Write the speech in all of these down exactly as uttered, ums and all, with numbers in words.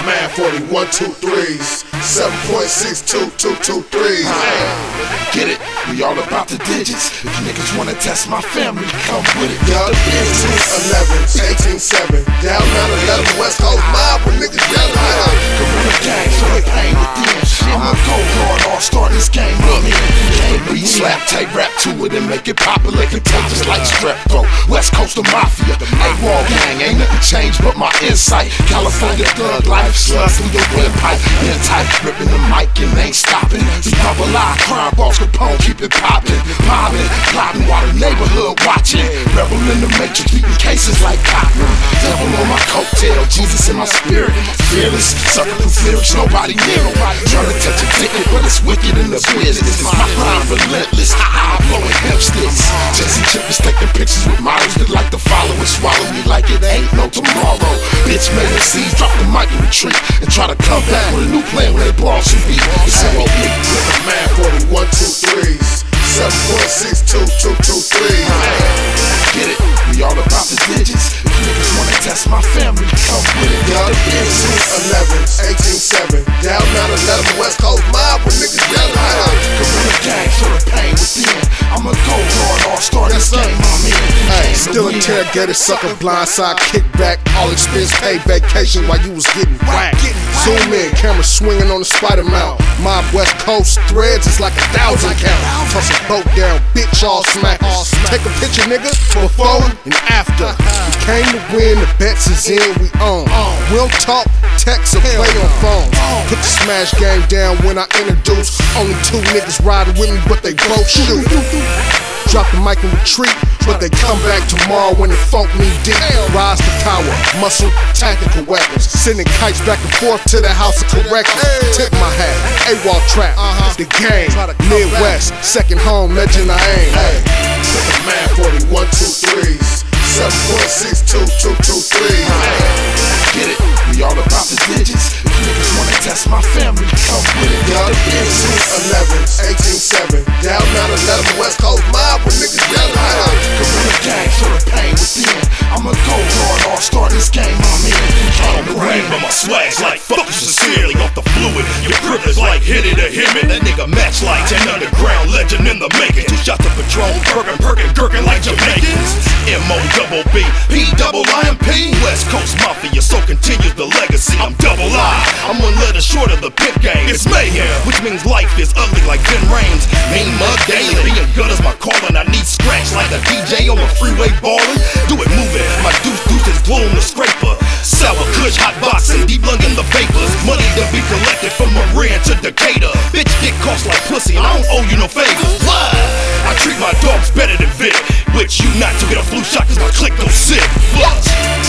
man forty, one, two, threes, seven point six two, two, two, threes. Get it? We all about the digits. If you niggas wanna test my family, come with it. Yup, fifteen eleven, eighteen seven, down nine eleven, West Coast mob with niggas yelling. Gorilla gang, feel the pain within. I'ma go hard, all start this game up. Beat, slap, tape, rap to it and make it popular, contagious like strep throat. West Coast of Mafia, A-Wall gang, ain't nothing changed but my insight. California thug life, slugs through your windpipe. Been tight, ripping the mic and ain't stopping. We double lie, crime boss Capone, keep it popping. Mobbing, plotting while the neighborhood watching. Rebel in the matrix, beating cases like cotton. Devil on my coattail, Jesus in my spirit. Fearless, sucker through lyrics, nobody near him. Trying to touch a ticket, but it's wicked in the business. My rhyme relentless, high blowing hemp sticks. Jesse Chippers taking pictures with models that like to follow and swallow me like it ain't no tomorrow. Bitch made the seeds, drop the mic and retreat, and try to come back with a new plan when they ball should be. It's M O B. With a man forty, one, two, threes, seven point six two, two, two, threes. Get it? We all about the digits. If you niggas wanna test my family, come with it. Yup, fifteen eleven, eighteen seven, down nine eleven, West Coast mob with niggas yelling. Gorilla gang, feel the pain within. I'ma go hard, all start this game I'm in. Hey, still interrogated, sucker, blindside, kickback, all expense paid vacation while you was getting whacked. Zoom in, camera swinging on the spider mount. Mob West Coast threads is like a thousand count. Toss a boat down, bitch all smack. Take a picture, nigga, before and after. We came to win, the bets is in, we own. We'll talk, text, or play on phone. Put the smash game down when I introduce. Only two niggas riding with me, but they both shoot. Drop the mic and retreat, but they come back tomorrow when the funk me deep. Rise to power, muscle, tactical weapons. Sending kites back and forth to the house of corrections. Tip my hat, A-Wall trap, the game. Midwest, second home, legend I aim. Hey, with a man forty, one, two, threes, seven point six two, two, two, threes. Get it? We all about the digits. If you niggas wanna test my family, come with it. Yup, fifteen eleven, eighteen seven, down nine eleven, West Coast mob with niggas yelling. Gorilla gang, feel the pain within. I'ma go hard, all start this game I'm in. I'm bragging, but my swag's like fuck you sincerely off the fluid. Your privilege like hit it or hit me. That nigga match like ten underground legend in the making. Two shots of Patron, Perkin, Perkin, Gherkin like Jamaicans. M O double B, P double I M P. West Coast Mafia, so continues the legacy. I'm double I, I'm one letter short of the pimp game. It's mayhem, which means life is ugly like Vin Rames. Mean mug daily, being good is my calling. I need scratch like a D J on the freeway ballin'. Do it moving, my deuce deuce is glowing the scraper. Sour kush, hot boxing, deep lung in the vapors. Money to be collected from Marin to Decatur. Bitch get cost like pussy and I don't owe you no favors. Why? I treat my dogs better than Vic, which you not to get a flu shot cause my click don't sit. What?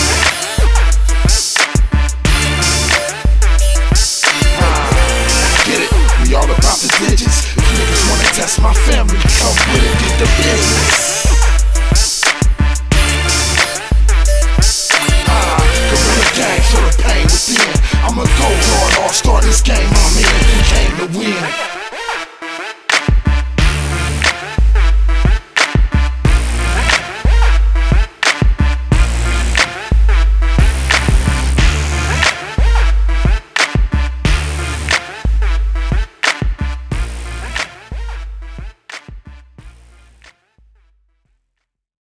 We all about the digits. If you niggas wanna test my family, come with it, get the business. Ah, Gorilla gang, feel the pain within. I'ma go hard, all start this game I'm in. Came to win.